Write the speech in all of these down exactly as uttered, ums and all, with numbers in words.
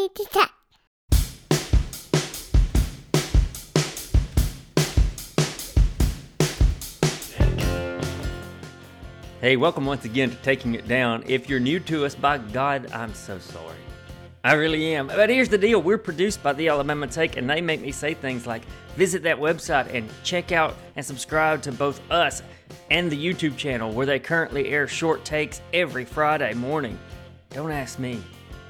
Tita. Hey, welcome once again to Taking It Down. If you're new to us, by God, I'm so sorry. I really am. But here's the deal. We're produced by The Alabama Take, and they make me say things like, visit that website and check out and subscribe to both us and the YouTube channel, where they currently air short takes every Friday morning. Don't ask me.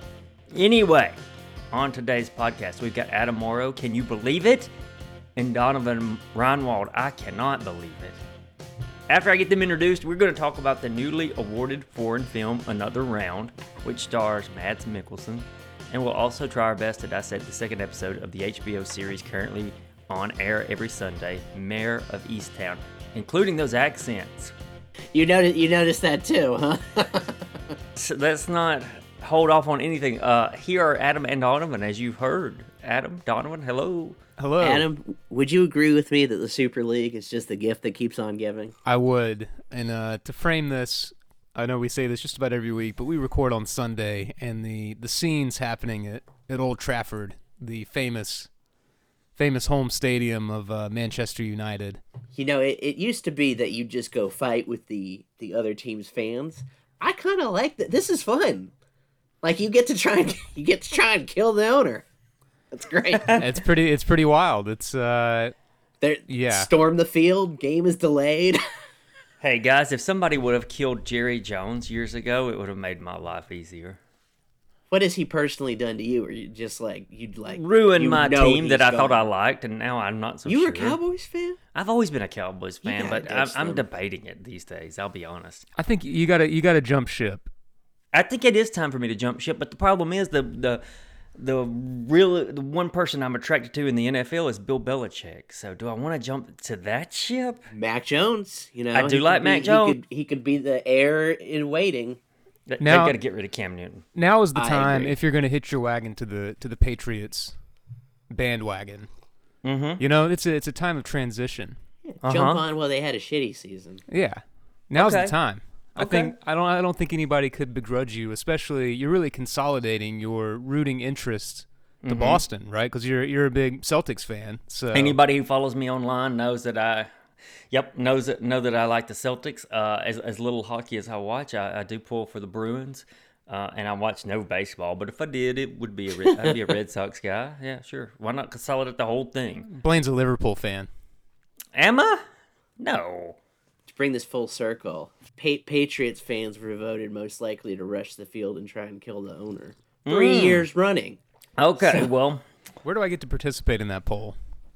Anyway, on today's podcast, we've got Adam Morrow. Can you believe it? And Donovan Reinwald. I cannot believe it. After I get them introduced, we're going to talk about the newly awarded foreign film Another Round, which stars Mads Mikkelsen, and we'll also try our best to dissect the second episode of the H B O series currently on air every Sunday, Mayor of Easttown, including those accents. You noticed, you noticed that too, huh? So let's not hold off on anything. Uh, here are Adam and Donovan, as you've heard. Adam, Donovan, hello. Hello. Adam, would you agree with me that the Super League is just the gift that keeps on giving? I would. And uh, to frame this, I know we say this just about every week, but we record on Sunday, and the, the scenes happening at, at Old Trafford, the famous famous home stadium of uh, Manchester United. You know, it, it used to be that you just go fight with the, the other team's fans. I kind of like that. This is fun. Like, you get to try and you get to try and kill the owner. That's great. It's pretty. It's pretty wild. It's uh, They're, yeah. Storm the field. Game is delayed. Hey, guys, if somebody would have killed Jerry Jones years ago, it would have made my life easier. What has he personally done to you? Or you just like you'd like Ruined you my know team that I gone. thought I liked, and now I'm not so You sure. were a Cowboys fan? I've always been a Cowboys fan, gotta but I'm, ditch I'm them. debating it these days. I'll be honest. I think you gotta you gotta jump ship. I think it is time for me to jump ship, but the problem is the the the real the one person I'm attracted to in the N F L is Bill Belichick. So do I want to jump to that ship? Mac Jones, you know. I do he like could Mac be, Jones. He could, he could be the heir in waiting. They, Now- They've got to get rid of Cam Newton. Now is the I time agree. if you're gonna hitch your wagon to the to the Patriots bandwagon. Mm-hmm. You know, it's a it's a time of transition. Uh-huh. Jump on while they had a shitty season. Yeah, now's Okay. the time. I Okay. think I don't I don't think anybody could begrudge you, especially you're really consolidating your rooting interest to Mm-hmm. Boston, right? Because you're you're a big Celtics fan. So Anybody who follows me online knows that I, yep, knows that know that I like the Celtics. Uh, as as little hockey as I watch, I, I do pull for the Bruins, uh, and I watch no baseball. But if I did, it would be a Red, I'd be a Red Sox guy. Yeah, sure. Why not consolidate the whole thing? Blaine's a Liverpool fan. Am I? No. To bring this full circle, pa- Patriots fans were voted most likely to rush the field and try and kill the owner. Three Mm. years running. Okay. Well, Where do I get to participate in that poll?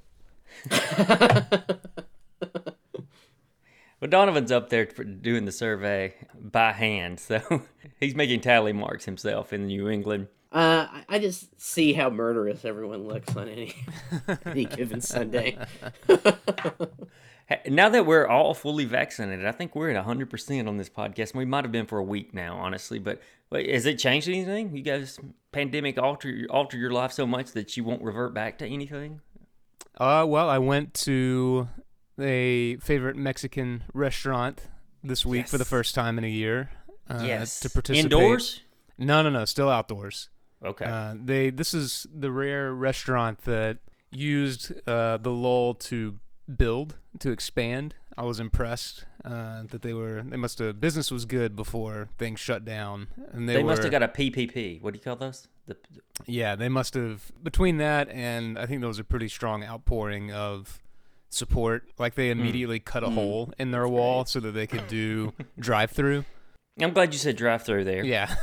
well, Donovan's up there for doing the survey by hand, so he's making tally marks himself in New England. Uh, I- I just see how murderous everyone looks on any, any given Sunday. Hey, now that we're all fully vaccinated, I think we're at one hundred percent on this podcast. We might have been for a week now, honestly, but wait, has it changed anything? You guys, pandemic alter your, alter your life so much that you won't revert back to anything? Uh, well, I went to a favorite Mexican restaurant this week for the Yes. first time in a year. Uh, yes. To participate. Indoors? No, no, no. Still outdoors. Okay. Uh, they. This is the rare restaurant that used uh, the lull to build, to expand. I was impressed uh, that they were. They must have. Business was good before things shut down, and they, they were, must have got a P P P. What do you call those? The, Yeah, they must have. Between that and I think there was a pretty strong outpouring of support. Like they immediately cut a hole in their wall so that they could do drive-through. I'm glad you said drive-through there. Yeah.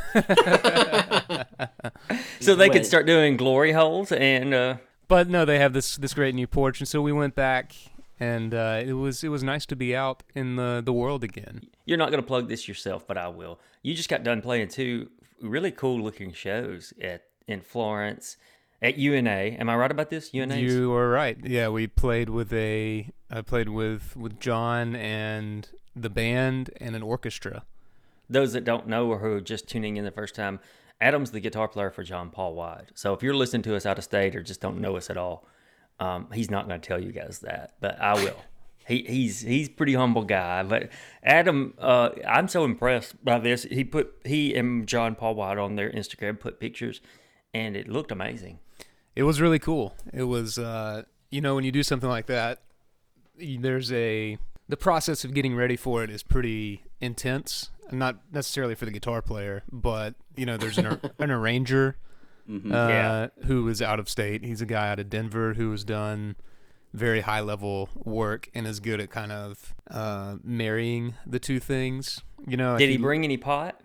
So they Wait. could start doing glory holes and... Uh, But no, they have this this great new porch, and so we went back, and uh, it was it was nice to be out in the, the world again. You're not going to plug this yourself, but I will. You just got done playing two really cool-looking shows at in Florence at U N A. Am I right about this? U N A? You are right. Yeah, we played with a I played with with John and the band and an orchestra. Those that don't know or who are just tuning in the first time, Adam's the guitar player for John Paul White. So if you're listening to us out of state or just don't know us at all, um, he's not going to tell you guys that, but I will. He he's he's a pretty humble guy. But Adam, uh, I'm so impressed by this. He put he and John Paul White on their Instagram put pictures, and it looked amazing. It was really cool. It was, uh, you know, when you do something like that, y- there's a the process of getting ready for it is pretty intense. Not necessarily for the guitar player, but you know, there's an ar- an arranger Mm-hmm. uh, Yeah. who is out of state. He's a guy out of Denver who has done very high level work and is good at kind of uh, marrying the two things. You know, if Did he bring any pot?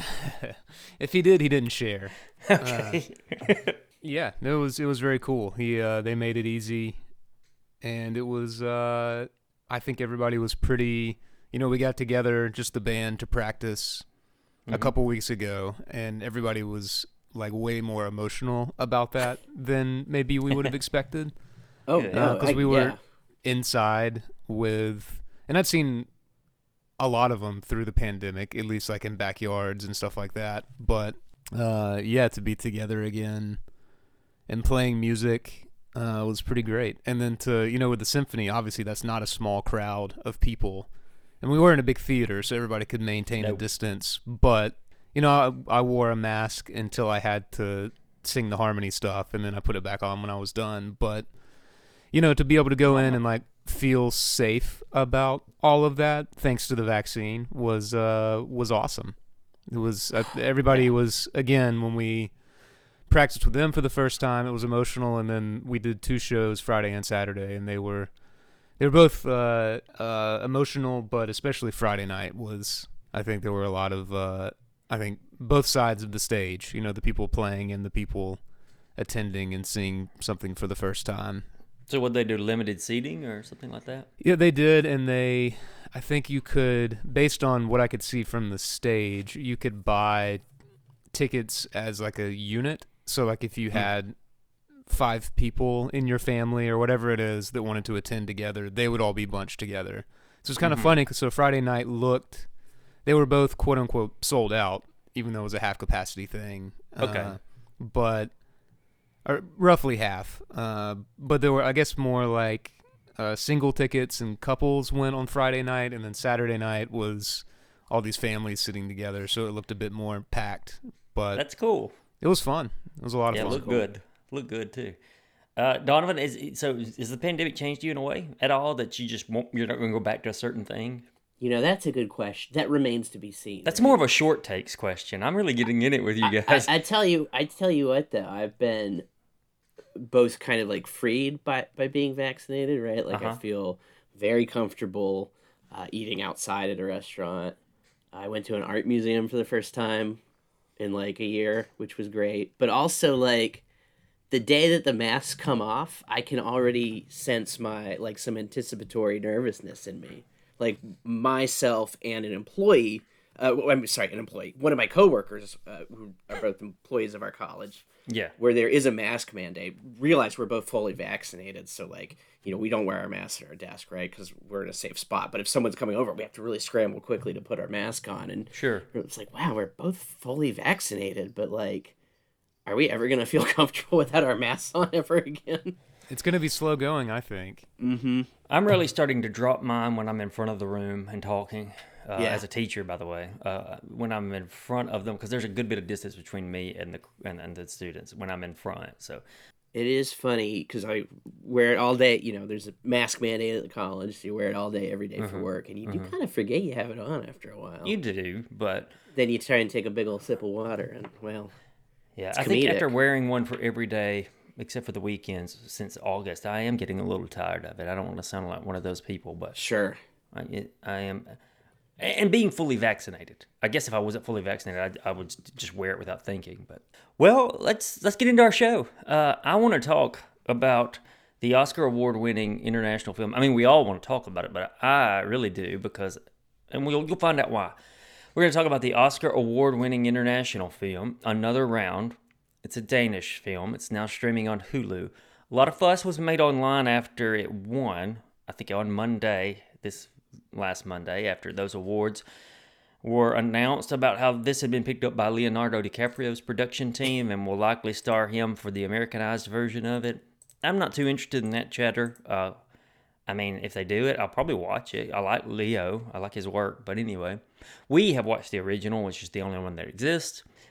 if he did, he didn't share. Okay. Yeah, it was it was very cool. He uh, they made it easy, and it was uh, I think everybody was pretty. You know, we got together just the band to practice a couple weeks ago, and everybody was like way more emotional about that than maybe we would have expected. Oh, Good. no, Because I- we were yeah. inside with, and I'd seen a lot of them through the pandemic, at least like in backyards and stuff like that. But uh, yeah, to be together again and playing music uh, was pretty great. And then to, you know, with the symphony, obviously that's not a small crowd of people. And we were in a big theater, so everybody could maintain a Nope. distance. But, you know, I, I wore a mask until I had to sing the harmony stuff, and then I put it back on when I was done. But, you know, to be able to go in and, like, feel safe about all of that, thanks to the vaccine, was uh, was awesome. It was, uh, everybody was, again, when we practiced with them for the first time, it was emotional, and then we did two shows, Friday and Saturday, and they were... They were both uh, uh, emotional, but especially Friday night was, I think there were a lot of, uh, I think, both sides of the stage, you know, the people playing and the people attending and seeing something for the first time. So would they do limited seating or something like that? Yeah, they did, and they, I think you could, based on what I could see from the stage, you could buy tickets as like a unit. So like if you had five people in your family or whatever it is that wanted to attend together, they would all be bunched together. So it's kind of Mhm. funny 'cause so Friday night looked, they were both quote unquote sold out, even though it was a half capacity thing. Okay. Uh, but or roughly half. Uh, but there were, I guess, more like uh, single tickets and couples went on Friday night, and then Saturday night was all these families sitting together. So it looked a bit more packed, but That's cool. it was fun. It was a lot of Yeah, fun. look good. Look good too. Uh, Donovan, is so is the pandemic changed you in a way at all that you just won't, you're not going to go back to a certain thing? You know, that's a good question. That remains to be seen. That's right? more of a short takes question. I'm really getting in it with you I, guys. I tell you, I tell you what though, I've been both kind of like freed by by being vaccinated, right? Like I Uh-huh. feel very comfortable uh, eating outside at a restaurant. I went to an art museum for the first time in like a year, which was great. But also like the day that the masks come off, I can already sense my like some anticipatory nervousness in me. Like myself and an employee, uh, I'm sorry, an employee, one of my coworkers, uh, who are both employees of our college, Yeah. where there is a mask mandate, realize we're both fully vaccinated. So, like, you know, we don't wear our masks at our desk, right? Because we're in a safe spot. But if someone's coming over, we have to really scramble quickly to put our mask on. And Sure. it's like, wow, we're both fully vaccinated. But, like, are we ever going to feel comfortable without our masks on ever again? It's going to be slow going, I think. Mm-hmm. I'm really starting to drop mine when I'm in front of the room and talking. Uh, Yeah. As a teacher, by the way, uh, when I'm in front of them, because there's a good bit of distance between me and the and, and the students when I'm in front. So It is funny because I wear it all day. You know, there's a mask mandate at the college. So you wear it all day, every day for Mhm. work. And you do Mhm. kind of forget you have it on after a while. you do, but Then you try and take a big old sip of water. And, well, yeah, It's I think comedic. after wearing one for every day, except for the weekends, since August, I am getting a little tired of it. I don't want to sound like one of those people, but sure. I, it, I am. And being fully vaccinated, I guess if I wasn't fully vaccinated, I, I would just wear it without thinking. But well, let's let's get into our show. Uh, I want to talk about the Oscar award-winning international film. I mean, we all want to talk about it, but I really do because, and we'll you'll find out why. We're going to talk about the Oscar award-winning international film, Another Round. It's a Danish film. It's now streaming on Hulu. A lot of fuss was made online after it won. I think on Monday, this last Monday, after those awards were announced about how this had been picked up by Leonardo DiCaprio's production team and will likely star him for the Americanized version of it. I'm not too interested in that chatter. Uh, I mean, if they do it, I'll probably watch it. I like Leo. I like his work. But anyway, we have watched the original, which is the only one that exists.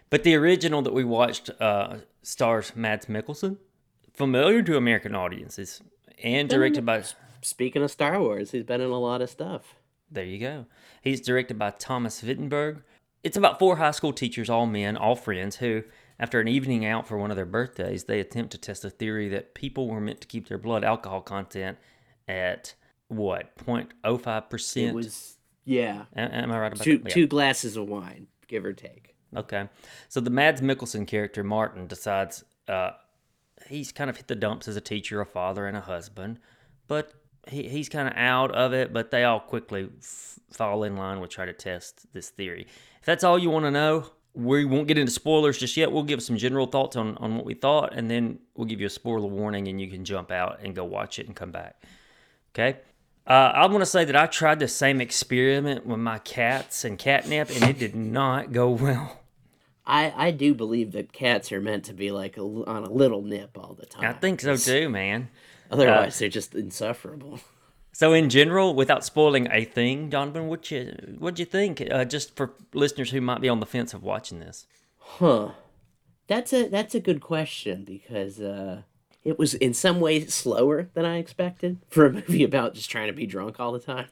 But the original that we watched uh, stars Mads Mikkelsen, familiar to American audiences, and directed by... Speaking of Star Wars, he's been in a lot of stuff. There you go. He's directed by Thomas Wittenberg. It's about four high school teachers, all men, all friends, who, after an evening out for one of their birthdays, they attempt to test a theory that people were meant to keep their blood alcohol content at, what, zero point zero five percent? It was, yeah. Am, am I right about two, that? Yeah. Two glasses of wine, give or take. Okay. So the Mads Mikkelsen character, Martin, decides uh, he's kind of hit the dumps as a teacher, a father, and a husband, but he, he's kind of out of it, but they all quickly f- fall in line with trying to test this theory. If that's all you want to know, we won't get into spoilers just yet. We'll give some general thoughts on, on what we thought, and then we'll give you a spoiler warning, and you can jump out and go watch it and come back. Okay? Uh, I want to say that I tried the same experiment with my cats and catnip, and it did not go well. I, I do believe that cats are meant to be like a, on a little nip all the time. I think so too, man. Otherwise, Uh, they're just insufferable. So in general, without spoiling a thing, Donovan, what you what'd you think? Uh, just for listeners who might be on the fence of watching this. Huh. That's a that's a good question because uh, it was in some ways slower than I expected for a movie about just trying to be drunk all the time.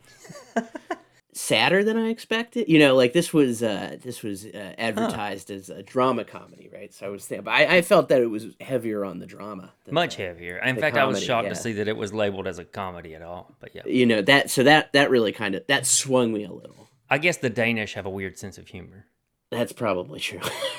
Sadder than I expected. You know, like this was uh, this was uh, advertised huh. as a drama comedy, right? So I was thinking, but I, I felt that it was heavier on the drama. Much the, heavier. In fact, comedy, I was shocked yeah. to see that it was labeled as a comedy at all. But yeah, you know that. So that that really kind of that swung me a little. I guess the Danish have a weird sense of humor. That's probably true.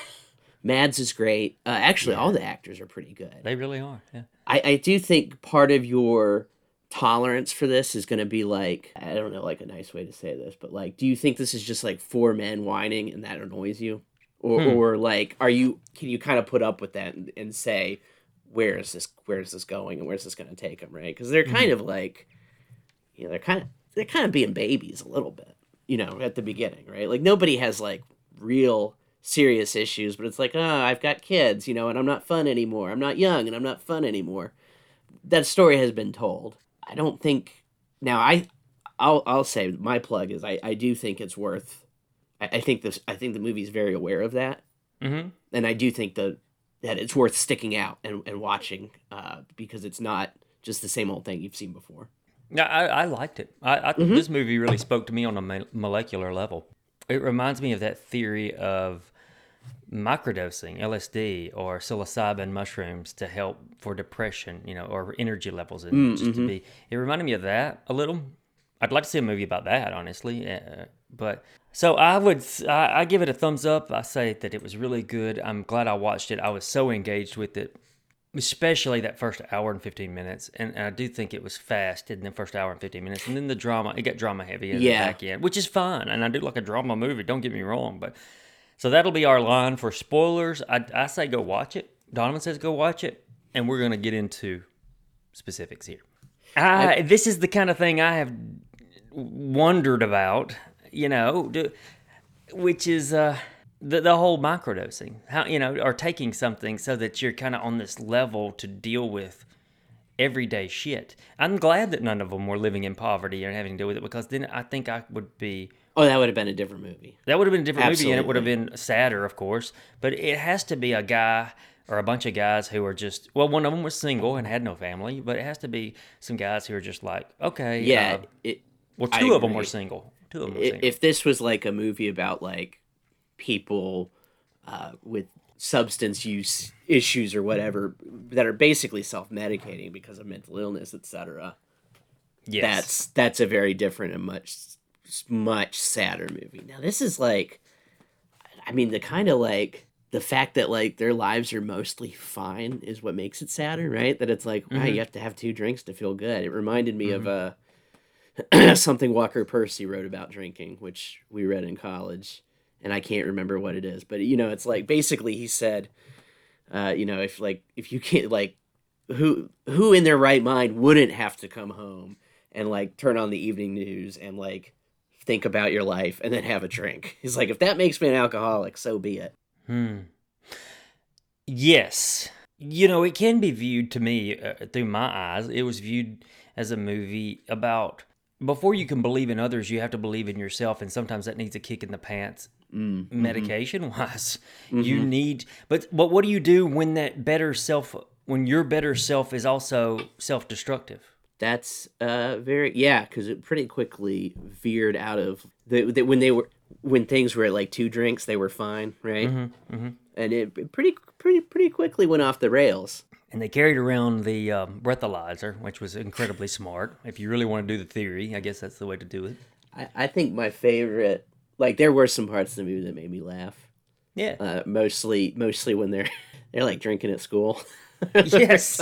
Mads is great. Uh, actually, yeah. all the actors are pretty good. They really are. Yeah. I, I do think part of your tolerance for this is going to be like, I don't know, like a nice way to say this, but like, do you think this is just like four men whining and that annoys you? Or, hmm. or like, are you, can you kind of put up with that and, and say, where is this, where is this going and where's this going to take them, right? Because they're kind mm-hmm. of like, you know, they're kind of, they're kind of being babies a little bit, you know, at the beginning, right? Like nobody has like real serious issues, but it's like, oh, I've got kids, you know, and I'm not fun anymore. I'm not young and I'm not fun anymore. That story has been told. I don't think now I I'll I'll say my plug is I, I do think it's worth I, I think this I think the movie's very aware of that. Mm-hmm. And I do think that that it's worth sticking out and, and watching uh, because it's not just the same old thing you've seen before. Yeah, I, I liked it. I, I Mm-hmm. This movie really spoke to me on a mo- molecular level. It reminds me of that theory of microdosing L S D or psilocybin mushrooms to help for depression, you know, or energy levels, and Mm, just mm-hmm. to be. It reminded me of that a little. I'd like to see a movie about that, honestly. Uh, but so I would, I, I give it a thumbs up. I say that it was really good. I'm glad I watched it. I was so engaged with it, especially that first hour and fifteen minutes. And, and I do think it was fast in the first hour and fifteen minutes. And then the drama, it got drama heavy at Yeah. the back end, which is fine. And I do like a drama movie. Don't get me wrong, but. So that'll be our line for spoilers. I, I say go watch it. Donovan says go watch it. And we're going to get into specifics here. I, this is the kind of thing I have wondered about, you know, do, which is uh, the, the whole microdosing. How, you know, or taking something so that you're kind of on this level to deal with everyday shit. I'm glad that none of them were living in poverty and having to deal with it, because then I think I would be... Oh, that would have been a different movie. That would have been a different Absolutely. movie, and it would have been sadder, of course. But it has to be a guy or a bunch of guys who are just... Well, one of them was single and had no family, but it has to be some guys who are just like, okay... Yeah. Uh, it, well, I two of them agree. were single. Two of them were If, single. if this was like a movie about like people uh, with substance use issues or whatever that are basically self-medicating because of mental illness, et cetera, Yes. that's that's a very different and much much sadder movie. Now this is like, I mean, the kind of like the fact that like their lives are mostly fine is what makes it sadder, right? That it's like, wow, Mhm. you have to have two drinks to feel good. It reminded me Mhm. of uh, something Walker Percy wrote about drinking, which we read in college, and I can't remember what it is, but you know, it's like basically he said, uh, you know, if like if you can't like who who in their right mind wouldn't have to come home and like turn on the evening news and like think about your life and then have a drink. He's like, if that makes me an alcoholic, so be it. Hmm. Yes. You know, it can be viewed to me uh, through my eyes. It was viewed as a movie about before you can believe in others, you have to believe in yourself, and sometimes that needs a kick in the pants. Mm, medication wise, mm-hmm. you need. But but what do you do when that better self, when your better self is also self destructive? That's uh very yeah, because it pretty quickly veered out of the, the when they were when things were at like two drinks, they were fine, right? Mm-hmm, mm-hmm. And it pretty pretty pretty quickly went off the rails. And they carried around the um, breathalyzer, which was incredibly smart. If you really want to do the theory, I guess that's the way to do it. I, I think my favorite, like there were some parts of the movie that made me laugh. Yeah. Uh, mostly, mostly when they're they're like drinking at school. Yes.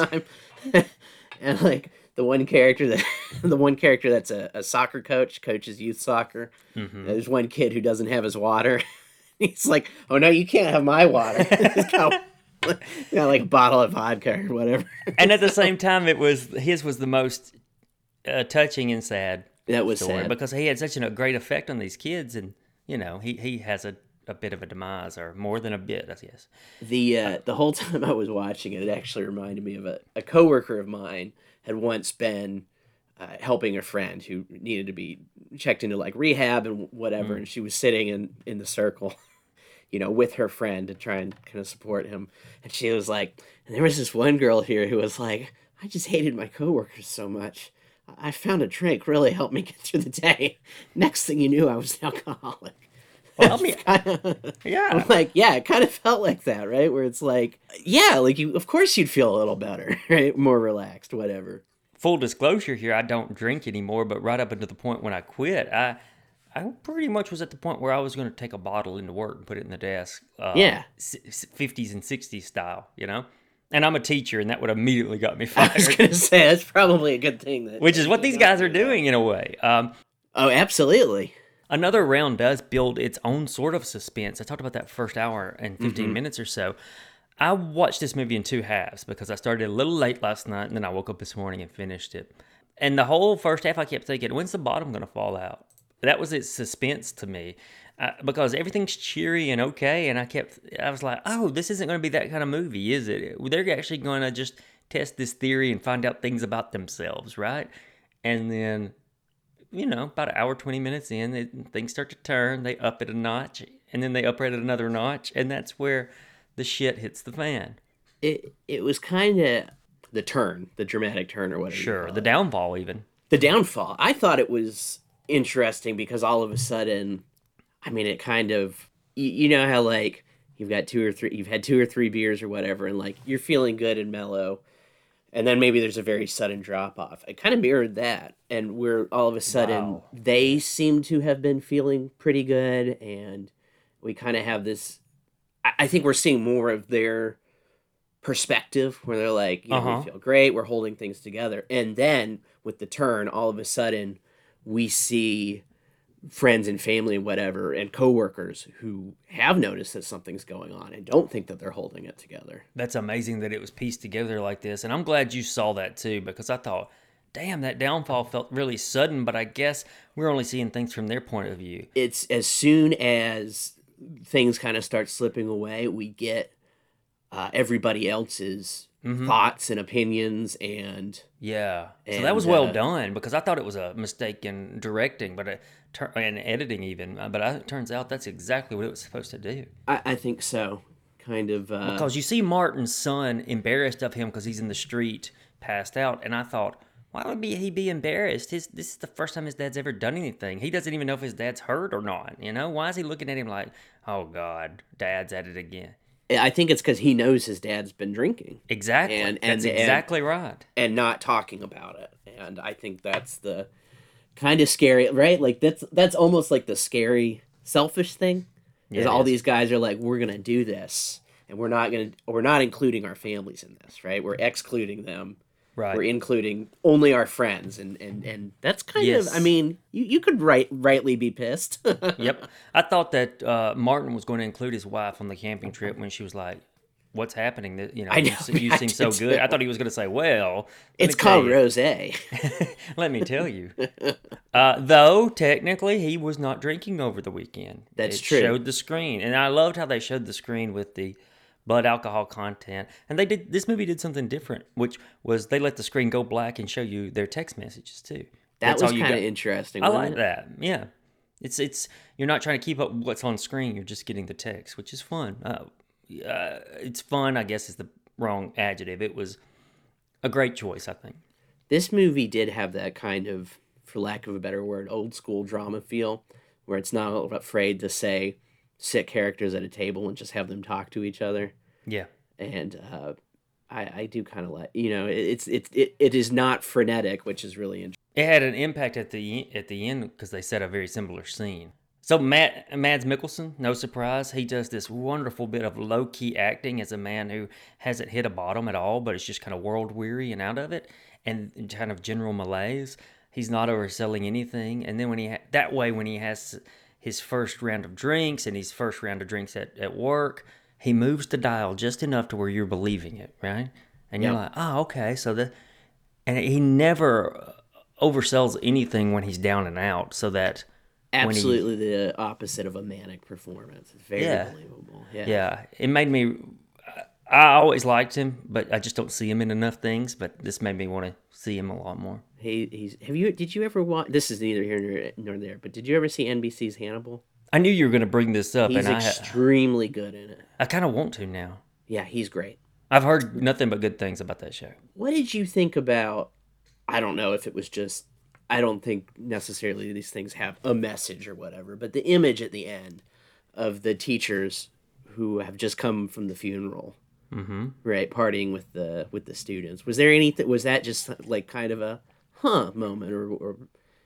And like the one character that the one character that's a, a soccer coach, coaches youth soccer. Mm-hmm. There's one kid who doesn't have his water. He's like, "Oh no, you can't have my water." He's got, you know, like a bottle of vodka or whatever. And at the same time, it was his was the most uh, touching and sad. That was story sad because he had such a great effect on these kids, and you know he, he has a, a bit of a demise, or more than a bit, I guess. The uh, the whole time I was watching it, it actually reminded me of a, a coworker of mine had once been uh, helping a friend who needed to be checked into like rehab and whatever, mm. and she was sitting in, in the circle, you know, with her friend to try and kind of support him, and she was like, and there was this one girl here who was like, I just hated my coworkers so much. I found a drink really helped me get through the day. Next thing you knew, I was an alcoholic. Well, I mean, kinda, yeah. I'm like, yeah, it kind of felt like that, right? Where it's like, yeah, like you, of course you'd feel a little better, right? More relaxed, whatever. Full disclosure here, I don't drink anymore, but right up until the point when I quit, I I pretty much was at the point where I was going to take a bottle into work and put it in the desk. Uh, yeah. fifties and sixties style, you know? And I'm a teacher, and that would immediately got me fired. I was going to say, that's probably a good thing. That Which is what these guys are doing in a way. Um, oh, absolutely. Another round does build its own sort of suspense. I talked about that first hour and fifteen mm-hmm. minutes or so. I watched this movie in two halves because I started a little late last night, and then I woke up this morning and finished it. And the whole first half, I kept thinking, when's the bottom going to fall out? That was its suspense to me. Uh, because everything's cheery and okay, and I kept, I was like, oh, this isn't going to be that kind of movie, is it? They're actually going to just test this theory and find out things about themselves, right? And then, you know, about an hour, twenty minutes in, it, things start to turn, they up it a notch, and then they up it another notch, and that's where the shit hits the fan. It it was kind of the turn, the dramatic turn or whatever. Sure, the downfall even. The downfall. I thought it was interesting because all of a sudden, I mean, it kind of, you, you know how, like, you've got two or three, you've had two or three beers or whatever, and, like, you're feeling good and mellow, and then maybe there's a very sudden drop-off. It kind of mirrored that, and we're, all of a sudden, wow. They seem to have been feeling pretty good, and we kind of have this, I, I think we're seeing more of their perspective, where they're like, you know, uh-huh. we feel great, we're holding things together, and then, with the turn, all of a sudden, we see friends and family and whatever and coworkers who have noticed that something's going on and don't think that they're holding it together. That's amazing that it was pieced together like this. And I'm glad you saw that too, because I thought, damn, that downfall felt really sudden, but I guess we're only seeing things from their point of view. It's as soon as things kind of start slipping away, we get uh, everybody else's mm-hmm. thoughts and opinions and yeah. And, so that was well uh, done, because I thought it was a mistake in directing, but it, and editing even. But I, it turns out that's exactly what it was supposed to do. I, I think so. Kind of uh, because you see Martin's son embarrassed of him because he's in the street, passed out, and I thought, why would he be embarrassed? His this is the first time his dad's ever done anything. He doesn't even know if his dad's hurt or not. You know, why is he looking at him like, oh God, Dad's at it again? I think it's because he knows his dad's been drinking. Exactly. And, and that's exactly and, right. And not talking about it. And I think that's the kind of scary, right? Like that's that's almost like the scary, selfish thing. Yeah, is all is. These guys are like, we're gonna do this, and we're not gonna, we're not including our families in this, right? We're excluding them. Right. We're including only our friends, and, and, and that's kind yes. of, I mean, you, you could right, rightly be pissed. Yep. I thought that uh, Martin was going to include his wife on the camping trip when she was like, what's happening? That you know, I know you, you seem so good. Too. I thought he was going to say, well. It's called rosé. Let me tell you. Uh, though, technically, he was not drinking over the weekend. That's it true. It showed the screen. And I loved how they showed the screen with the blood alcohol content, and they did this movie did something different, which was they let the screen go black and show you their text messages too. That That's was all you kind of got. interesting. I wasn't like it? that. Yeah, it's it's you're not trying to keep up with what's on screen. You're just getting the text, which is fun. Uh, uh, it's fun, I guess, is the wrong adjective. It was a great choice, I think. This movie did have that kind of, for lack of a better word, old school drama feel, where it's not afraid to say, sit characters at a table and just have them talk to each other. Yeah. And uh, I, I do kind of like, you know, it, it's it's it, it is not frenetic, which is really interesting. It had an impact at the at the end because they set a very similar scene. So Matt Mads Mikkelsen, no surprise, he does this wonderful bit of low key acting as a man who hasn't hit a bottom at all, but is just kind of world weary and out of it, and kind of general malaise. He's not overselling anything, and then when he ha- that way when he has his first round of drinks and his first round of drinks at, at work, he moves the dial just enough to where you're believing it, right? And you're Yeah. like, oh, okay, so the and he never oversells anything when he's down and out, so that when he- Absolutely the opposite of a manic performance. It's very Yeah. believable. Yeah. yeah, it made me. I always liked him, but I just don't see him in enough things. But this made me want to see him a lot more. He he's have you did you ever watch? This is neither here nor, nor there, but did you ever see N B C's Hannibal? I knew you were going to bring this up, He's and I, extremely good in it. I kind of want to now. Yeah, he's great. I've heard nothing but good things about that show. What did you think about? I don't know if it was just. I don't think necessarily these things have a message or whatever, but the image at the end of the teachers who have just come from the funeral, Mm-hmm. right, partying with the with the students. Was there anything? Was that just like kind of a huh moment, or, or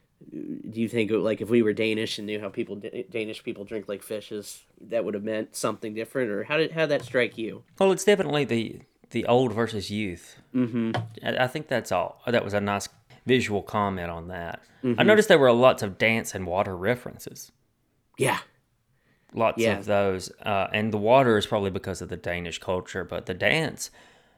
do you think like if we were Danish and knew how people Danish people drink like fishes, that would have meant something different, or how did how did that strike you? Well, it's definitely the the old versus youth. Mm-hmm. I, I think that's all. That was a nice visual comment on that. I noticed there were lots of dance and water references. Yeah. Lots Yeah. of those. Uh, and the water is probably because of the Danish culture, but the dance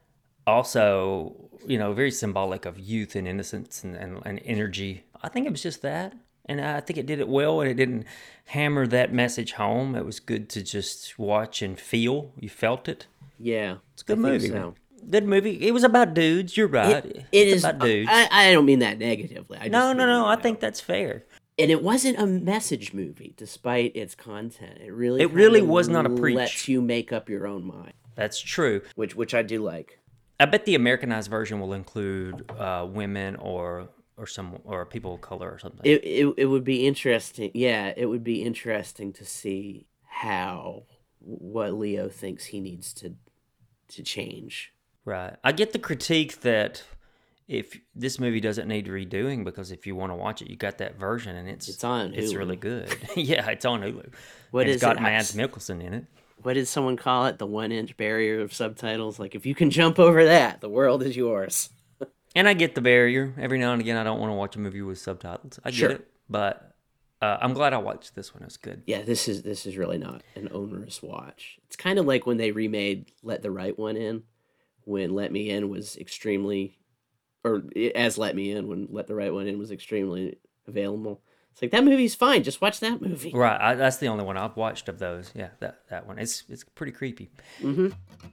also, you know, very symbolic of youth and innocence and, and, and energy. I think it was just that. And I think it did it well, and it didn't hammer that message home. It was good to just watch and feel. You felt it. Yeah. It's a good I think movie. so. man. Good movie. It was about dudes. You're right. It, it it's is. about dudes. I, I don't mean that negatively. I just no, no, mean, no. I you know, think that's fair. and it wasn't a message movie, despite its content. It really, It really kinda was not a preach. Lets you make up your own mind, That's true. which which I do like. I bet the Americanized version will include uh, women or or some or people of color or something. It, it it would be interesting. Yeah, it would be interesting to see how what Leo thinks he needs to to change. Right. I get the critique that if this movie doesn't need redoing because if you want to watch it, you got that version and it's It's on It's Hulu. really good. Yeah, it's on Hulu. What and is it's got it? Mads Mikkelsen in it. What did someone call it? The one inch barrier of subtitles. Like if you can jump over that, the world is yours. And I get the barrier. Every now and again, I don't want to watch a movie with subtitles. I get Sure. it, but uh, I'm glad I watched this one. It was good. Yeah, this is this is really not an onerous watch. It's kind of like when they remade Let the Right One In, when Let Me In was extremely, or as Let Me In when Let the Right One In was extremely available. It's like that movie's fine. Just watch that movie. Right. I, that's the only one I've watched of those. Yeah, that that one. It's it's pretty creepy. Mm-hmm.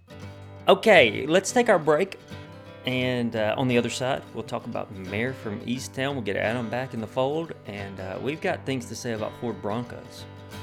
Okay, let's take our break. And uh, on the other side, we'll talk about Mayor from Easttown. We'll get Adam back in the fold. And uh, we've got things to say about Ford Broncos.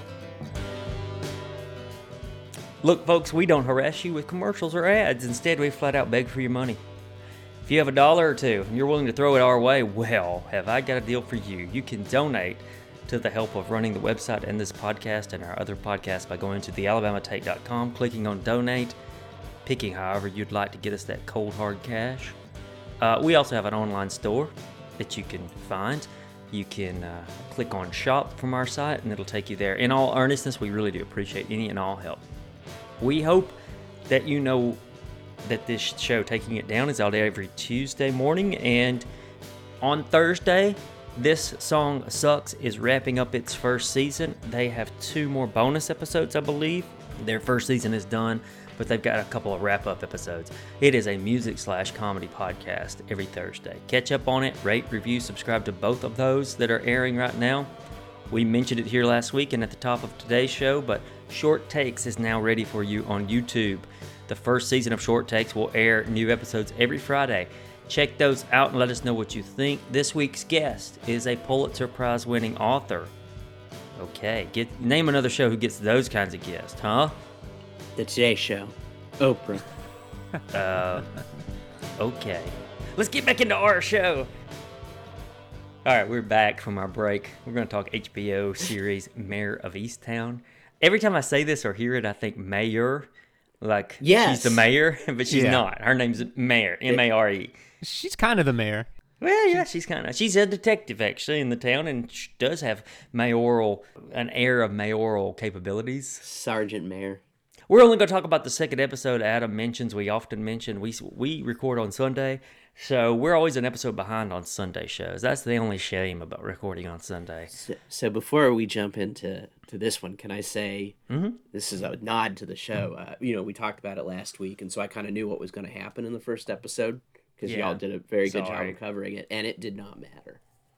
Look, folks, we don't harass you with commercials or ads. Instead, we flat out beg for your money. If you have a dollar or two and you're willing to throw it our way, well, have I got a deal for you. You can donate to the help of running the website and this podcast and our other podcasts by going to the alabama take dot com, clicking on donate, picking however you'd like to get us that cold hard cash. Uh, we also have an online store that you can find. You can uh, click on shop from our site and it'll take you there. In all earnestness, we really do appreciate any and all help. We hope that you know that this show, Taking It Down, is out every Tuesday morning, and on Thursday, This Song Sucks is wrapping up its first season. They have two more bonus episodes, I believe. Their first season is done, but they've got a couple of wrap-up episodes. It is a music slash comedy podcast every Thursday. Catch up on it, rate, review, subscribe to both of those that are airing right now. We mentioned it here last week and at the top of today's show, but Short Takes is now ready for you on YouTube. The first season of Short Takes will air new episodes every Friday. Check those out and let us know what you think. This week's guest is a Pulitzer Prize winning author. Okay, get name another show who gets those kinds of guests, huh? The Today Show. Oprah. Uh, okay. Let's get back into our show. All right, we're back from our break. We're going to talk H B O series Mare of Easttown. Every time I say this or hear it, I think mayor. Like, yes. she's the mayor, but she's Yeah. not. Her name's Mare, M A R E. She's kind of the mayor. Well, yeah, she's kind of, she's a detective, actually, in the town, and she does have mayoral, an air of mayoral capabilities. Sergeant Mayor. We're only going to talk about the second episode Adam mentions. We often mention we we record on Sunday, so we're always an episode behind on Sunday shows. That's the only shame about recording on Sunday. So, so before we jump into to this one, can I say Mm-hmm. this is a nod to the show? Uh, you know, we talked about it last week, and so I kind of knew what was going to happen in the first episode because Yeah. y'all did a very good Sorry. job of covering it, and it did not matter.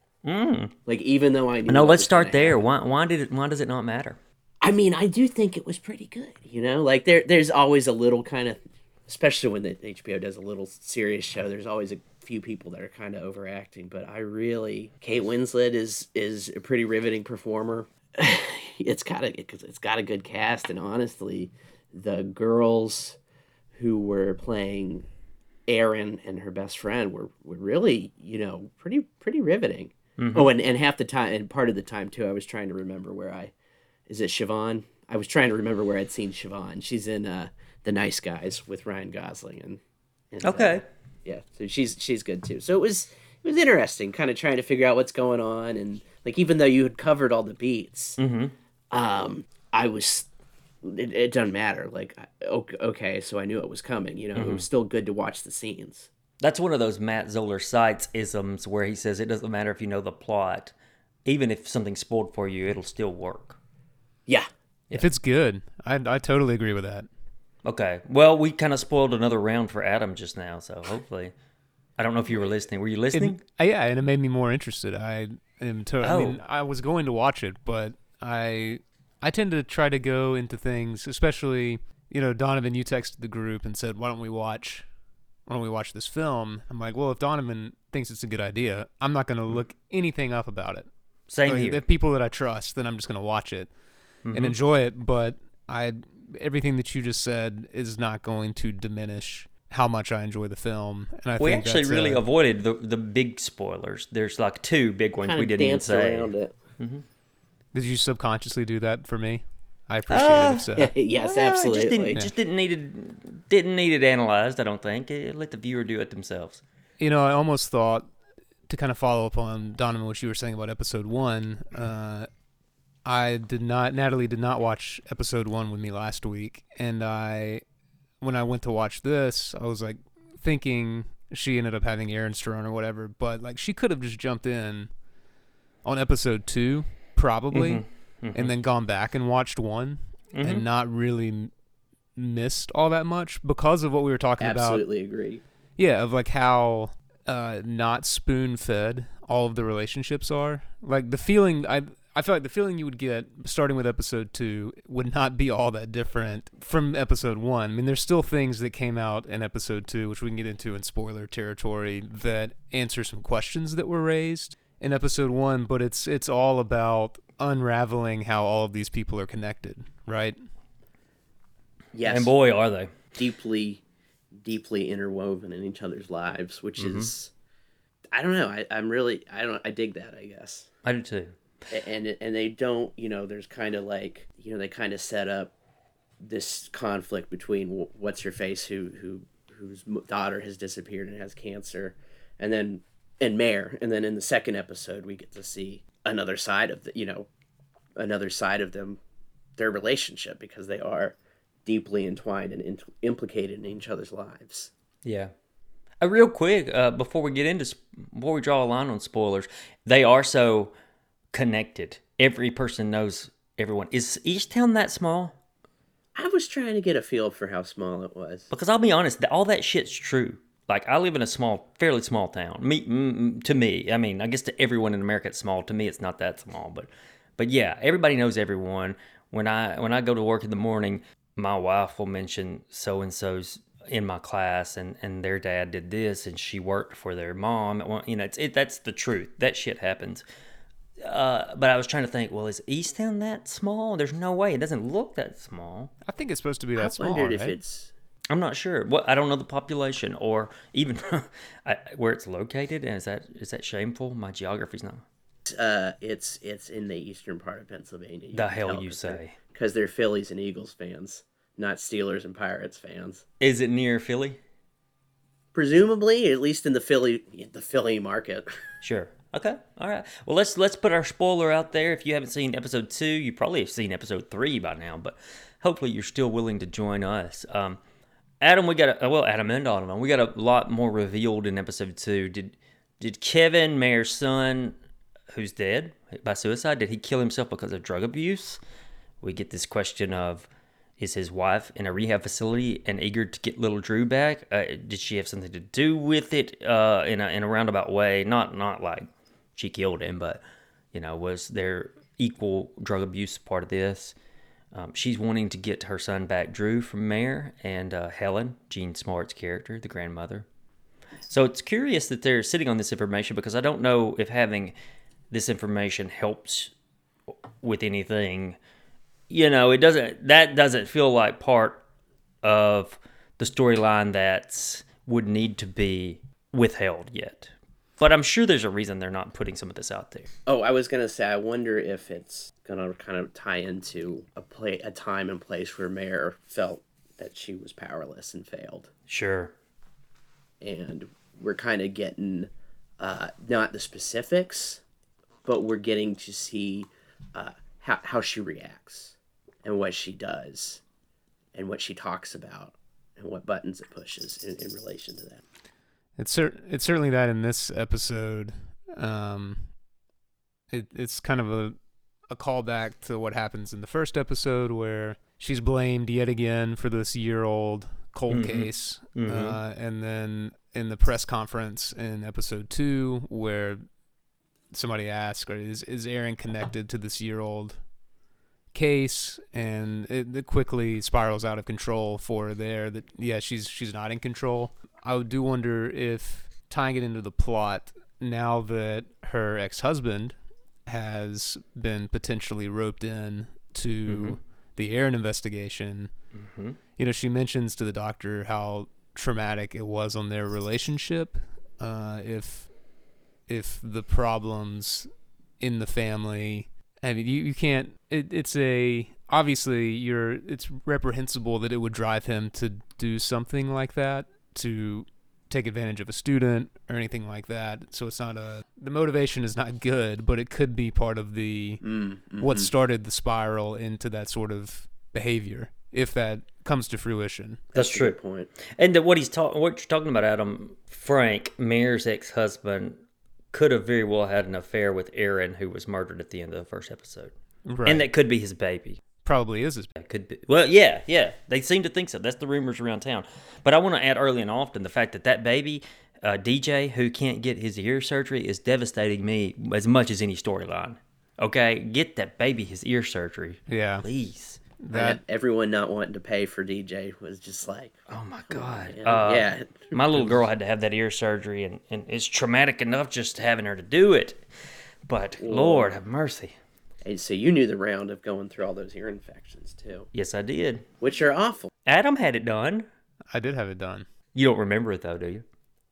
Mm. Like even though I knew. No, what let's was start gonna there. happen- Why why did it why does it not matter? I mean, I do think it was pretty good. You know, like there there's always a little kind of, especially when the H B O does a little serious show. There's always a few people that are kind of overacting, but I really Kate Winslet is is a pretty riveting performer. It's got a it's got a good cast, and honestly, the girls who were playing Erin and her best friend were, were really, you know, pretty pretty riveting. Mm-hmm. Oh, and, and half the time, and part of the time too, I was trying to remember where I, is it Siobhan? I was trying to remember where I'd seen Siobhan. She's in uh, The Nice Guys with Ryan Gosling, and, and Okay. uh, yeah, so she's she's good too. So it was it was interesting, kind of trying to figure out what's going on, and like even though you had covered all the beats, Mm-hmm. um, I was. It, it doesn't matter. Like, I- okay, okay, so I knew it was coming. You know, Mm-hmm. it was still good to watch the scenes. That's one of those Matt Zoller Seitz isms where he says it doesn't matter if you know the plot, even if something's spoiled for you, it'll still work. Yeah, If it's good, I I totally agree with that. Okay. Well, we kind of spoiled another round for Adam just now, so hopefully, I don't know if you were listening. Were you listening? It, uh, yeah, and it made me more interested. I am. To- I mean, Oh. I was going to watch it, but I I tend to try to go into things, especially you know, Donovan. You texted the group and said, "Why don't we watch? Why don't we watch this film?" I'm like, well, if Donovan thinks it's a good idea, I'm not going to look anything up about it. Same Like, here. if people that I trust, then I'm just going to watch it Mm-hmm. and enjoy it. But I, everything that you just said is not going to diminish how much I enjoy the film. And I We think actually that's really a, avoided the the big spoilers. There's like two big ones kind we of didn't even dance say. around it. Did you subconsciously do that for me? I appreciate Uh, it. So. yes, Well, absolutely. It just didn't, it just didn't need it. Didn't need it analyzed. I don't think. Eh, Let the viewer do it themselves. You know, I almost thought to kind of follow up on Donovan what you were saying about episode one. Uh, I did not. Natalie did not watch episode one with me last week, and I, when I went to watch this, I was like thinking she ended up having errands to run or whatever, but like she could have just jumped in on episode two probably, Mm-hmm. and then gone back and watched one, Mhm. and not really m- missed all that much because of what we were talking about. Absolutely agree. Yeah, of like how uh, not spoon fed all of the relationships are. Like the feeling I I feel like the feeling you would get starting with episode two would not be all that different from episode one. I mean, there's still things that came out in episode two, which we can get into in spoiler territory, that answer some questions that were raised in episode one, but it's it's all about unraveling how all of these people are connected, right? Yes, And boy, are they. deeply, deeply interwoven in each other's lives, which Mm-hmm. is, I don't know. I, I'm really, I don't, I dig that. I guess, I do too. A- and and they don't, you know, there's kind of like, you know, they kind of set up this conflict between wh- what's her face, who who whose m- daughter has disappeared and has cancer, and then and Mare, and then in the second episode we get to see another side of the, you know, another side of them, their relationship, because they are deeply entwined and in- implicated in each other's lives. Yeah. Uh, real quick, uh, before we get into, sp- before we draw a line on spoilers, they are so connected. Every person knows everyone. Is Easttown that small? I was trying to get a feel for how small it was. Because I'll be honest, th- all that shit's true. Like, I live in a small, fairly small town. Me, mm, mm, to me, I mean, I guess to everyone in America it's small. To me, it's not that small. But, but yeah, everybody knows everyone. When I when I go to work in the morning, my wife will mention so and so's in my class, and, and their dad did this, and she worked for their mom. Well, you know, it's it. That's the truth. That shit happens. Uh, but I was trying to think, well, is Easttown that small? There's no way. It doesn't look that small. I think it's supposed to be that I small, wondered right? if it's. I'm not sure. What I don't know the population or even I, where it's located. And is that is that shameful? My geography's not. Uh, it's it's in the eastern part of Pennsylvania. The hell you say? Because they're Phillies and Eagles fans, not Steelers and Pirates fans. Is it near Philly? Presumably, at least in the Philly the Philly market. Sure. Okay. All right. Well, let's let's put our spoiler out there. If you haven't seen episode two, you probably have seen episode three by now. But hopefully, you're still willing to join us. Um, Adam, we got a, well, Adam and Donovan, we got a lot more revealed in episode two. Did did Kevin, Mayor's son, who's dead by suicide, did he kill himself because of drug abuse? We get this question of, is his wife in a rehab facility and eager to get little Drew back? Uh, did she have something to do with it uh, in a in a roundabout way? Not not like she killed him, but you know, was there equal drug abuse part of this? Um, she's wanting to get her son back, Drew, from Mayor, and uh, Helen, Gene Smart's character, the grandmother. So it's curious that they're sitting on this information, because I don't know if having this information helps with anything. You know, it doesn't. That doesn't feel like part of the storyline that would need to be withheld yet. But I'm sure there's a reason they're not putting some of this out there. Oh, I was gonna say, I wonder if it's gonna kind of tie into a play, a time and place where Mayor felt that she was powerless and failed. Sure. And we're kind of getting uh, not the specifics, but we're getting to see uh, how how she reacts and what she does, and what she talks about, and what buttons it pushes in, in relation to that. It's cer- it's certainly that in this episode. Um, it it's kind of a a callback to what happens in the first episode, where she's blamed yet again for this year-old cold Mm-hmm. case, Mm-hmm. uh, and then in the press conference in episode two, where somebody asks, "Is is Aaron connected to this year-old case?" And it, it quickly spirals out of control for her there. That yeah, she's she's not in control. I do wonder if tying it into the plot, now that her ex-husband has been potentially roped in to Mm-hmm. the Aaron investigation, Mm-hmm. you know, she mentions to the doctor how traumatic it was on their relationship. Uh, if if the problems in the family, I mean, you, you can't. It, it's a obviously you're. It's reprehensible that it would drive him to do something like that, to take advantage of a student or anything like that. So it's not a. The motivation is not good, but it could be part of the Mm-hmm. what started the spiral into that sort of behavior, if that comes to fruition. That's a true. good point. And that what he's talking, what you're talking about, Adam, Frank, Mayor's ex-husband, could have very well had an affair with Aaron, who was murdered at the end of the first episode, Right. and that could be his baby. probably is his. That could be. Well, yeah, yeah. They seem to think so. That's the rumors around town. But I want to add early and often the fact that that baby, uh, D J, who can't get his ear surgery, is devastating me as much as any storyline. Okay, get that baby his ear surgery, Yeah. please. That Everyone not wanting to pay for D J was just like, Oh my God. man. Uh, yeah. My little girl had to have that ear surgery, and, and it's traumatic enough just having her to do it. But Lord have mercy. And so you knew the round of going through all those ear infections too, Yes, I did. which are awful. Adam had it done. I did have it done. You don't remember it though, do you?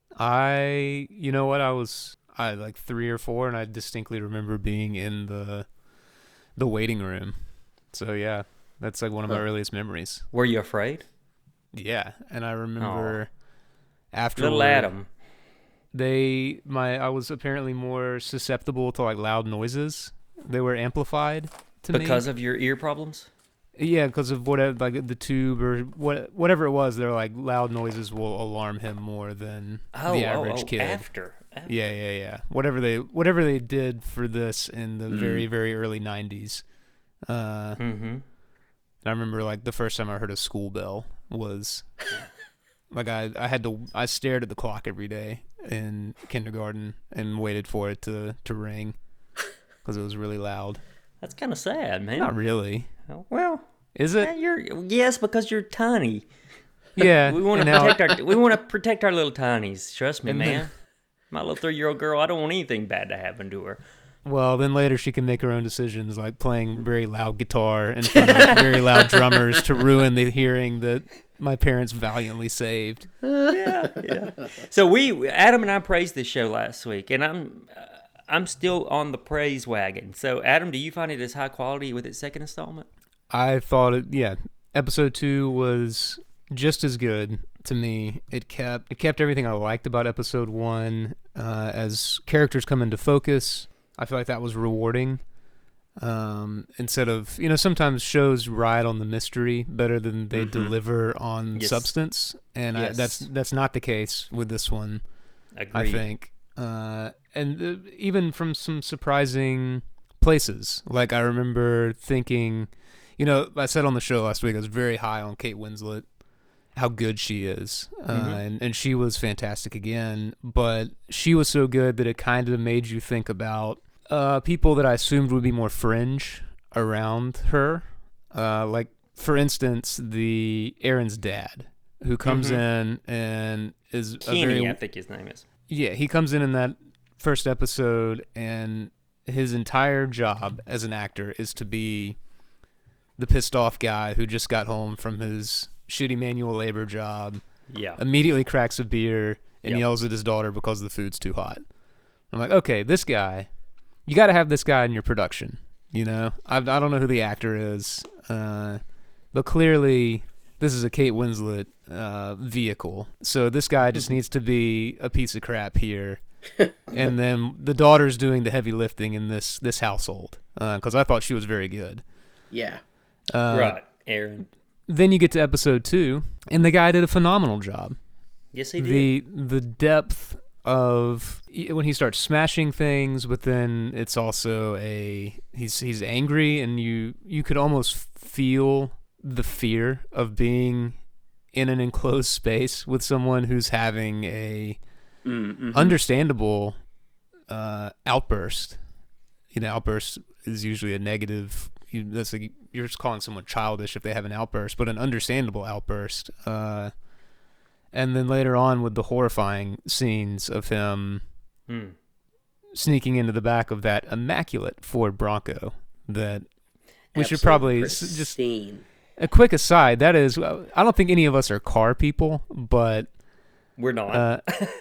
I, you know what, I was I like three or four, and I distinctly remember being in the the waiting room. So yeah, that's like one of my Huh. earliest memories. Were you afraid? Yeah, and I remember after Little Adam. they my I was apparently more susceptible to like loud noises. They were amplified to me. Because of your ear problems? Yeah, because of whatever, like the tube or what, whatever it was. They're like loud noises will alarm him more than Oh, the oh, average oh, kid. after. after. Yeah, yeah, yeah. Whatever they, whatever they did for this in the Mm. very, very early nineties. Uh, Mm-hmm. and I remember like the first time I heard a school bell was like I, I had to, I stared at the clock every day in kindergarten and waited for it to to ring because it was really loud. That's kind of sad, man. Not really. Well, Is yeah, it? you're yes, because you're tiny. Yeah, We want to and now- protect our we want to protect our little tinies. Trust me, And man. then- My little three year old girl, I don't want anything bad to happen to her. Well, then later she can make her own decisions, like playing very loud guitar in front of very loud drummers to ruin the hearing that my parents valiantly saved. Yeah, yeah. So we Adam and I praised this show last week, and I'm uh, I'm still on the praise wagon. So Adam, do you find it as high quality with its second installment? I thought it, yeah, episode two was just as good to me. It kept it kept everything I liked about episode one. Uh, as characters come into focus, I feel like that was rewarding. Um, instead of, you know, sometimes shows ride on the mystery better than they Mhm. deliver on Yes. substance, and I, Yes. that's that's not the case with this one. Agreed. I think, uh, and uh, even from some surprising places. Like I remember thinking, you know, I said on the show last week I was very high on Kate Winslet, how good she is, uh, Mhm. and and she was fantastic again. But she was so good that it kind of made you think about uh, people that I assumed would be more fringe around her, uh, like for instance, the Aaron's dad, who comes Mhm. in and is a Kenny, very I think his name is. yeah, he comes in in that first episode, and his entire job as an actor is to be the pissed off guy who just got home from his shitty manual labor job, Yeah. immediately cracks a beer, and Yep. yells at his daughter because the food's too hot. I'm like, okay, this guy, you got to have this guy in your production. You know, I, I don't know who the actor is, uh, but clearly this is a Kate Winslet uh, vehicle. So this guy just needs to be a piece of crap here. And then the daughter's doing the heavy lifting in this this household, because I thought she was very good. Yeah. Uh, right, Aaron. Then you get to episode two, and the guy did a phenomenal job. Yes, he did. The the depth of when he starts smashing things, but then it's also a he's he's angry, and you you could almost feel the fear of being in an enclosed space with someone who's having a Mm-hmm. understandable uh, outburst. You know, outburst is usually a negative. You, that's like you're just calling someone childish if they have an outburst, but an understandable outburst. Uh, and then later on with the horrifying scenes of him Hmm. sneaking into the back of that immaculate Ford Bronco. That we should Absolutely probably s- just pristine. a quick aside. That is, I don't think any of us are car people, but We're not. uh,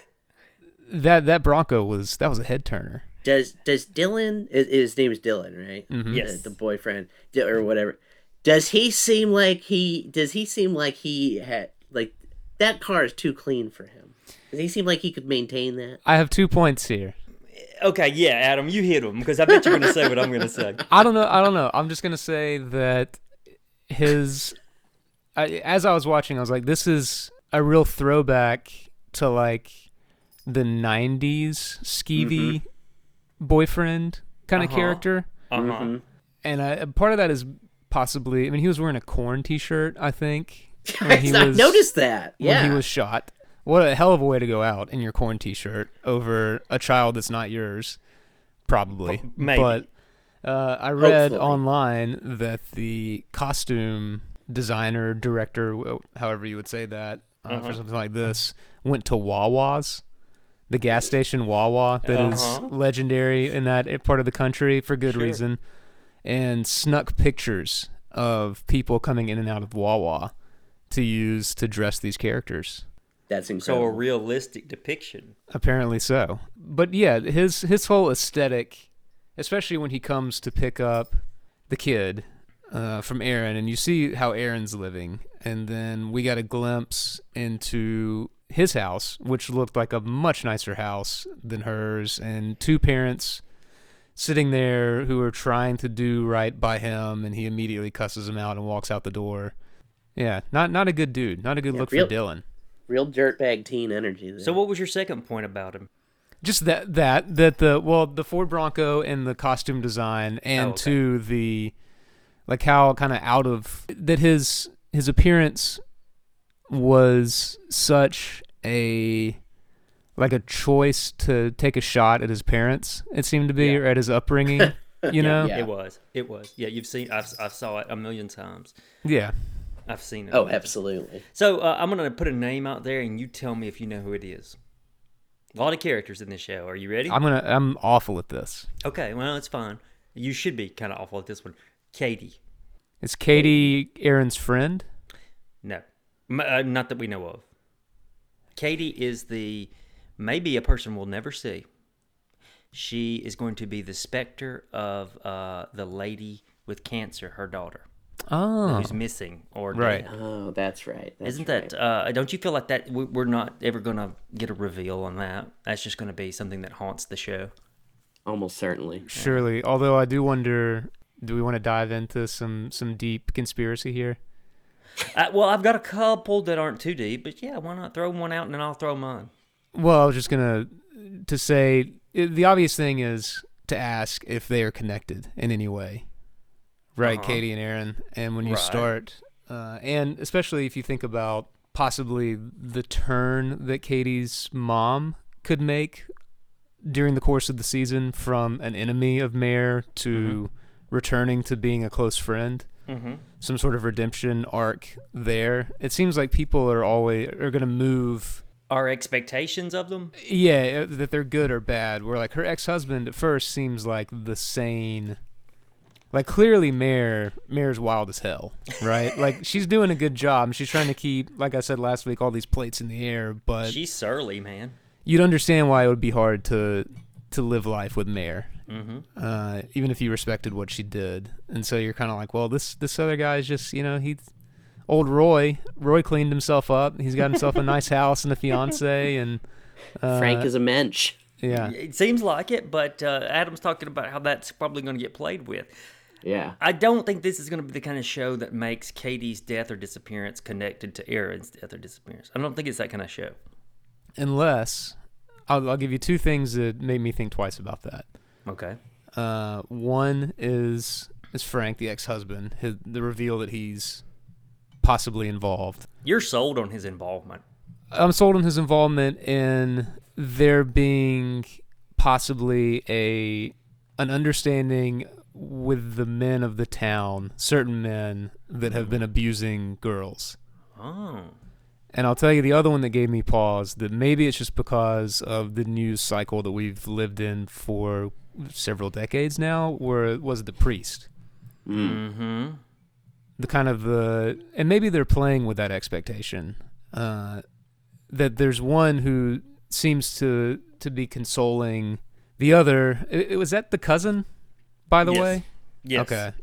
that that Bronco was that was a head turner. Does does Dylan? His, his name is Dylan, right? Mhm. Yes. The, the boyfriend Di- or whatever. Does he seem like he? Does he seem like he had like that car is too clean for him? Does he seem like he could maintain that? I have two points here. Okay, yeah, Adam, you hit him because I bet you're going to say what I'm going to say. I don't know. I don't know. I'm just gonna say that his. I, as I was watching, I was like, "This is a real throwback to like the nineties skeevy boyfriend kind of Uh-huh. character." Uh huh. Mhm. And I, part of that is possibly. I mean, he was wearing a Korn T-shirt, I think, when he I was noticed that. when Yeah. he was shot. What a hell of a way to go out in your Korn T-shirt over a child that's not yours, probably. Maybe. But uh, I read Hopefully. online that the costume designer, director, wh- however you would say that, uh, Uh-huh. for something like this, went to Wawa's, the gas station Wawa that is Uh-huh. legendary in that part of the country for good Sure. reason, and snuck pictures of people coming in and out of Wawa to use to dress these characters. That's So incredible. a realistic depiction. Apparently so. But yeah, his his whole aesthetic, especially when he comes to pick up the kid uh, from Aaron, and you see how Aaron's living, and then we got a glimpse into his house, which looked like a much nicer house than hers, and two parents sitting there who are trying to do right by him, and he immediately cusses them out and walks out the door. Yeah, not not a good dude. Not a good Yeah, look real- for Dylan. Real dirtbag teen energy. There. So what was your second point about him? Just that that that the well the Ford Bronco and the costume design, and Oh, okay. to the like how kind of out of that his his appearance was such a like a choice to take a shot at his parents. It seemed to be, Yeah. or at his upbringing. You know, yeah. It was. It was. Yeah, you've seen. I've, I've saw it a million times. yeah. I've seen it. Oh, absolutely. So uh, I'm gonna put a name out there, and you tell me if you know who it is. A lot of characters in this show. Are you ready? I'm gonna. I'm awful at this. Okay, well, it's fine. You should be kind of awful at this one. Katie. Is Katie Aaron's friend? No, M- uh, not that we know of. Katie is the maybe a person we'll never see. She is going to be the specter of uh, the lady with cancer, her daughter, Oh, who's missing or Right. dead. Oh, that's right. That's Isn't right. that? Uh, don't you feel like that? we- We're not ever gonna get a reveal on that. That's just gonna be something that haunts the show. Almost certainly. surely. Although I do wonder, do we want to dive into some some deep conspiracy here? Uh, well, I've got a couple that aren't too deep, but yeah, why not throw one out and then I'll throw mine. Well, I was just gonna to say i- the obvious thing is to ask if they are connected in any way, right? Uh-huh. Katie and Aaron, and when you Right. start, uh, and especially if you think about possibly the turn that Katie's mom could make during the course of the season from an enemy of Mare to returning to being a close friend. Mm-hmm. Some sort of redemption arc there. It seems like people are always are going to move. Our expectations of them. Yeah, that they're good or bad. Where like her ex-husband at first seems like the sane, like clearly Mare Mare's wild as hell, right? Like she's doing a good job. She's trying to keep, like I said last week, all these plates in the air. But She's surly, man. you'd understand why it would be hard to to live life with Mare. Mm-hmm. Uh, even if you respected what she did. And so you're kind of like, well, this this other guy's just, you know, he's old Roy. Roy cleaned himself up. He's got himself a nice house and a fiance, and uh, Frank is a mensch. yeah. It seems like it, but uh, Adam's talking about how that's probably going to get played with. Yeah. I don't think this is going to be the kind of show that makes Katie's death or disappearance connected to Aaron's death or disappearance. I don't think it's that kind of show. Unless I'll, I'll give you two things that made me think twice about that. Okay. Uh, one is is Frank, the ex-husband, his, the reveal that he's possibly involved. You're sold on his involvement. I'm sold on his involvement in there being possibly a an understanding with the men of the town, certain men that have been abusing girls. Oh. And I'll tell you the other one that gave me pause, that maybe it's just because of the news cycle that we've lived in for several decades now, where it was the priest. Mm-hmm. The kind of the, and maybe they're playing with that expectation, uh, that there's one who seems to to be consoling the other. It, was that the cousin, by the Yes. way? Yes. Okay.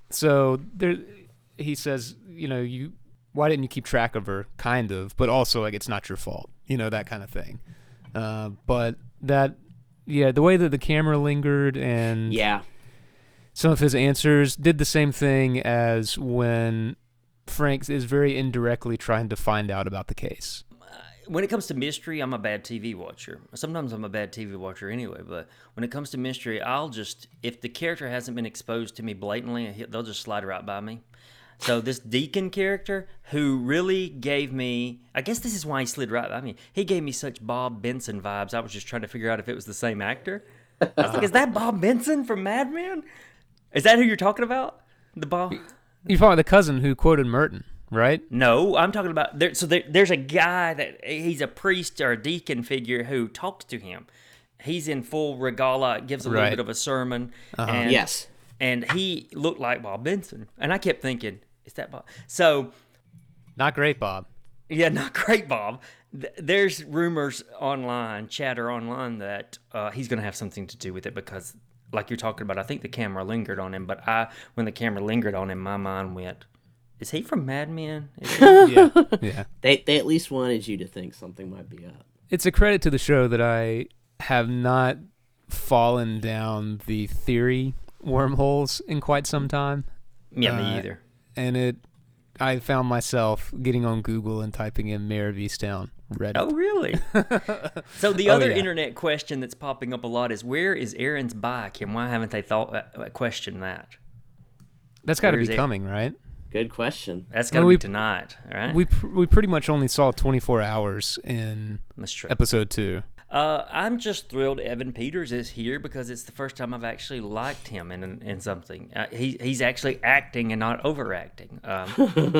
So there, he says, you know, you why didn't you keep track of her? Kind of, but also like it's not your fault, you know, that kind of thing. Uh, but that, yeah, the way that the camera lingered and Yeah. some of his answers did the same thing as when Frank is very indirectly trying to find out about the case. When it comes to mystery, I'm a bad T V watcher. Sometimes I'm a bad T V watcher anyway, but when it comes to mystery, I'll just, if the character hasn't been exposed to me blatantly, they'll just slide right by me. So this Deacon character, who really gave me, I guess this is why he slid right by me. He gave me such Bob Benson vibes. I was just trying to figure out if it was the same actor. I was like, is that Bob Benson from Mad Men? Is that who you're talking about? The Bob? You're talking about the cousin who quoted Merton, right? No, I'm talking about there. So there, there's a guy that he's a priest or a deacon figure who talks to him. He's in full regala, gives a little Right. bit of a sermon. Uh-huh. And, Yes. and he looked like Bob Benson, and I kept thinking, is that Bob? So Not great, Bob. yeah, not great, Bob. Th- There's rumors online, chatter online, that uh, he's going to have something to do with it because, like you're talking about, I think the camera lingered on him. But I, when the camera lingered on him, my mind went, "Is he from Mad Men?" Is he? Yeah, yeah. They they at least wanted you to think something might be up. It's a credit to the show that I have not fallen down the theory wormholes in quite some time. Yeah, me Uh, either. And it, I found myself getting on Google and typing in Mayor of Easttown Reddit. Oh, really? So the Oh, other yeah. internet question that's popping up a lot is, where is Aaron's bike, and why haven't they thought uh, questioned that? That's got to Where be is it? coming, right? Good question. That's got to Well, be we- tonight, all right? We pr- we pretty much only saw twenty-four hours in That's true. episode two. Uh, I'm just thrilled Evan Peters is here because it's the first time I've actually liked him in in something. Uh, he he's actually acting and not overacting. Um,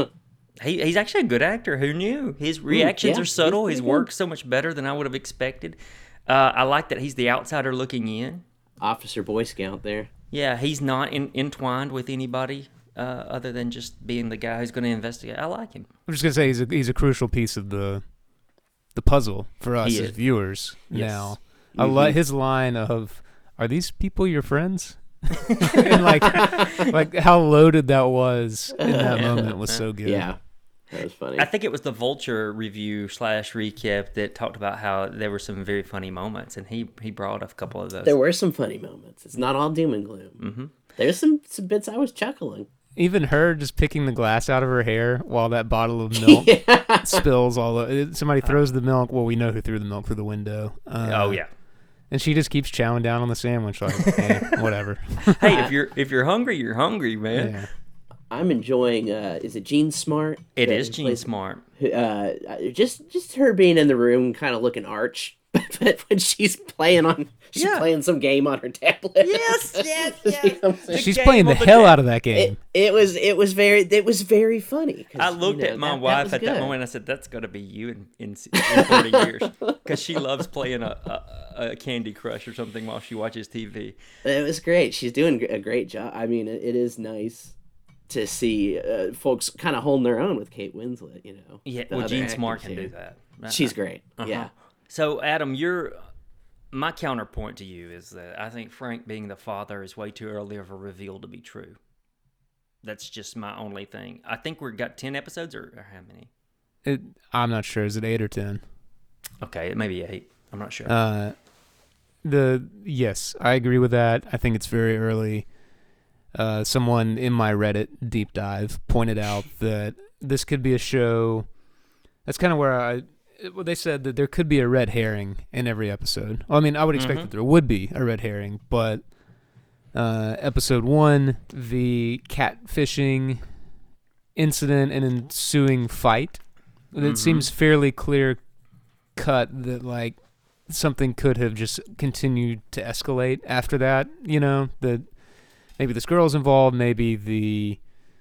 he, he's actually a good actor. Who knew? His reactions yeah, are subtle. he's His pretty work's so much better than I would have expected. Uh, I like that he's the outsider looking in. Officer Boy Scout there. Yeah, he's not in, entwined with anybody uh, other than just being the guy who's going to investigate. I like him. I'm just gonna say he's a he's a crucial piece of the the puzzle for us He as is. viewers. Yes. Now, I like his line of, "Are these people your friends?" And like, like how loaded that was in that moment was so good. Yeah, that was funny. I think it was the Vulture review slash recap that talked about how there were some very funny moments, and he he brought up a couple of those. There were some funny moments. It's not all doom and gloom. Mm-hmm. There's some, some bits I was chuckling. Even her just picking the glass out of her hair while that bottle of milk Yeah. spills all over. Somebody throws the milk. Well, we know who threw the milk through the window. Uh, oh yeah. And she just keeps chowing down on the sandwich like, hey, whatever. Hey, if you're if you're hungry, you're hungry, man. Yeah. I'm enjoying. Uh, is it Jean Smart? It that is Gene plays- Smart. Uh, just just her being in the room, kind of looking arch, but when she's playing on, she's Yeah. playing some game on her tablet. Yes, yes, yes. You know what I'm saying? She's game playing the of the hell day. out of that game. It, it was it was very it was very funny. 'cause, I looked you know, at my that- that wife was at that good. moment. I said, "That's got to be you in in, in forty years," because she loves playing a, a, a Candy Crush or something while she watches T V. It was great. She's doing a great job. I mean, it, it is nice to see uh, folks kind of holding their own with Kate Winslet. You know, Yeah, the well, other Gene Smart actors can here. do that. She's great. Uh-huh. Yeah. So, Adam, you're my counterpoint to you is that I think Frank being the father is way too early of a reveal to be true. That's just my only thing. I think we've got ten episodes, or, or how many? It, I'm not sure. Is it eight or ten? Okay, it may be eight. I'm not sure. Uh, the yes, I agree with that. I think it's very early. Uh, someone in my Reddit deep dive pointed out that this could be a show. That's kind of where I. Well, they said that there could be a red herring in every episode. Well, I mean, I would expect Mhm. that there would be a red herring, but uh, episode one, the catfishing incident and ensuing fight, it Mhm. seems fairly clear cut that like something could have just continued to escalate after that. You know, that maybe this girl's involved, maybe the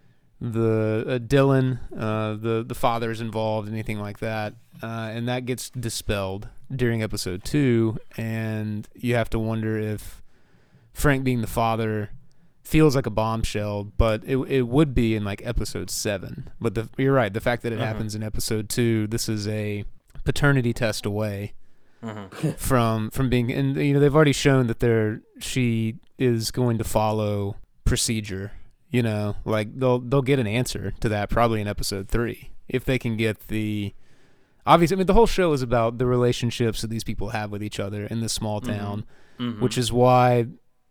the uh, Dylan, uh, the the father's involved, anything like that, uh, and that gets dispelled during episode two, and you have to wonder if Frank being the father feels like a bombshell, but it it would be in like episode seven. But the, you're right, the fact that it Uh-huh. happens in episode two, this is a paternity test away Uh-huh. from from being, and you know they've already shown that they're she is going to follow procedure. You know, like they'll they'll get an answer to that probably in episode three if they can get the. Obviously, I mean the whole show is about the relationships that these people have with each other in this small town, Mhm. which is why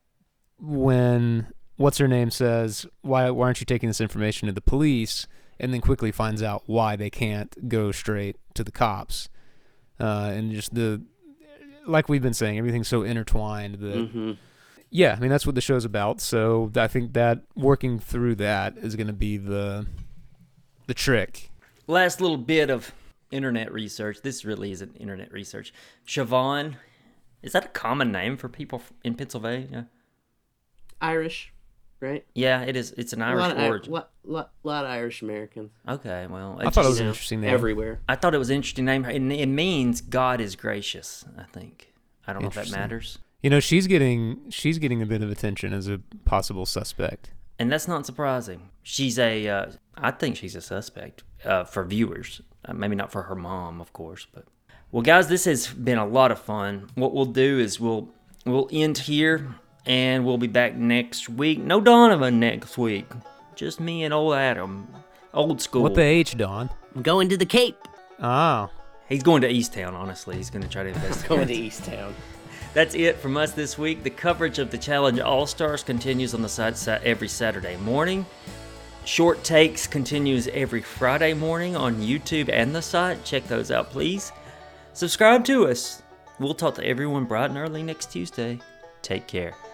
when what's her name says why why aren't you taking this information to the police, and then quickly finds out why they can't go straight to the cops, uh, and just the like we've been saying, everything's so intertwined that. Mm-hmm. Yeah, I mean that's what the show's about. So I think that working through that is going to be the the trick. Last little bit of internet research. This really isn't internet research. Siobhan, is that a common name for people in Pennsylvania? Irish, right? Yeah, it is. It's an A Irish lot of, I- origin. lot, lot, lot of Irish Americans. Okay, well, I thought it was You an know, interesting name. everywhere. I thought it was an interesting name. It, it means God is gracious, I think. I don't know if that Interesting. matters. You know, she's getting she's getting a bit of attention as a possible suspect. And that's not surprising. She's a, uh, I think she's a suspect uh, for viewers. Uh, maybe not for her mom, of course. But well, guys, this has been a lot of fun. What we'll do is we'll we'll end here, and we'll be back next week. No Donovan next week. Just me and old Adam, old school. What the H, Don? I'm going to the Cape. Oh, He's going to East Town. Honestly, he's going to try to investigate. Going to East Town. That's it from us this week. The coverage of the Challenge All-Stars continues on the site sa- every Saturday morning. Short Takes continues every Friday morning on YouTube and the site. Check those out, please. Subscribe to us. We'll talk to everyone bright and early next Tuesday. Take care.